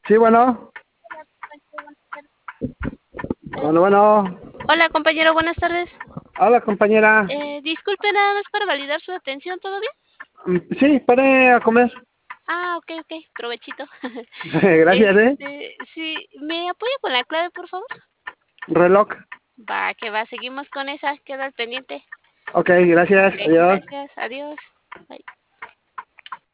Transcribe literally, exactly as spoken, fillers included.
Sí, bueno. Bueno, bueno. Hola, compañero, buenas tardes. Hola, compañera. Eh, disculpe, nada más para validar su atención, ¿todo bien? Mm, Sí, paré a comer. Ah, ok, ok, provechito. Gracias, ¿eh? Este, sí, ¿me apoya con la clave, por favor? Reloj. Va, que va, seguimos con esa, queda al pendiente. Ok, gracias. Ok, Adiós. gracias, adiós. Bye.